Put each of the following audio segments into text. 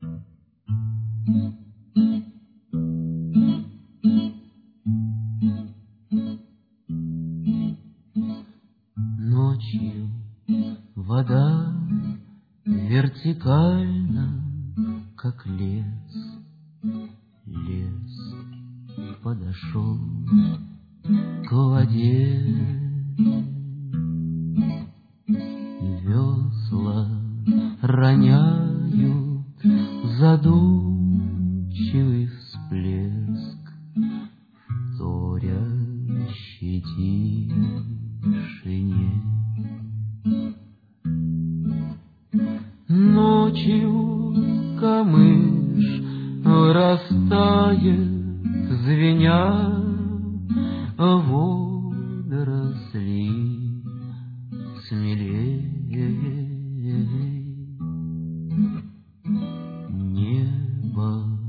Ночью вода вертикально, как лес, лес подошел к воде. Весла роняют задумчивый всплеск, вторящий тишине. Ночью камыш вырастает, звеня, водоросли смелее. Небо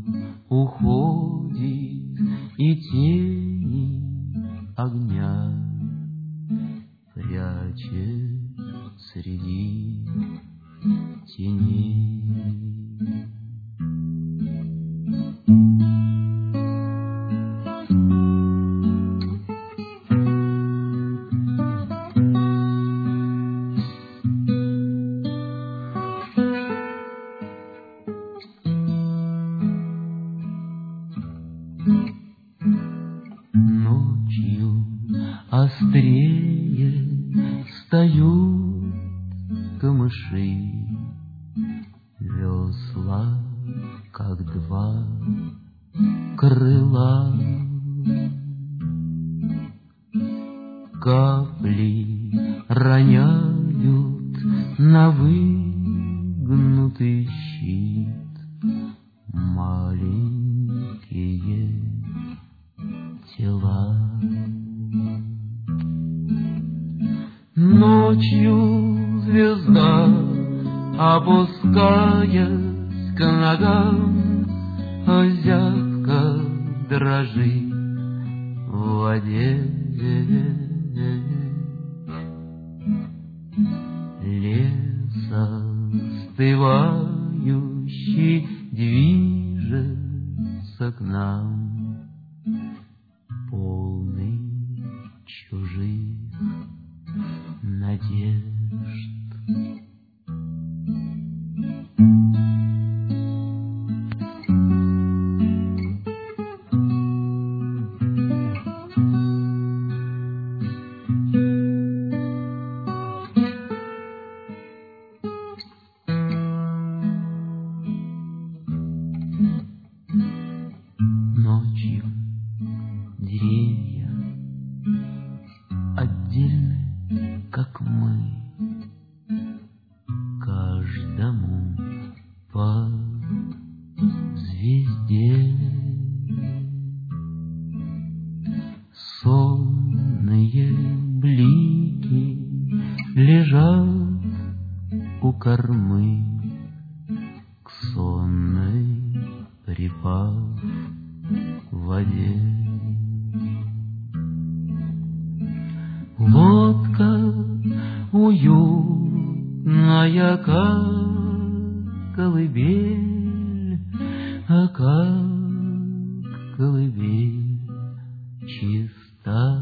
уходит, и тени огня прячет среди теней. Ночью острее встают камыши, весла, как два крыла. Капли роняют на выгнутый щит маленькие тела. Ночью звезда, опускаясь к ногам, зябко дрожит в воде. Лес остывающий движется к нам, полный чужих надежд. Ночью деревья отдельны, как мы, каждому по звезде. Сонные блики лежат у кормы, к сонной припав в воде. Лодка уютная, как колыбель, а как колыбель чиста.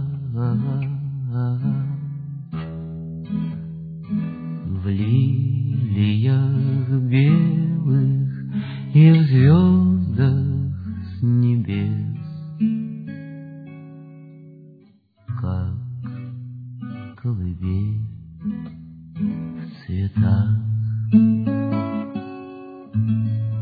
В лилиях белых и в звездах с небес, как колыбель в цветах.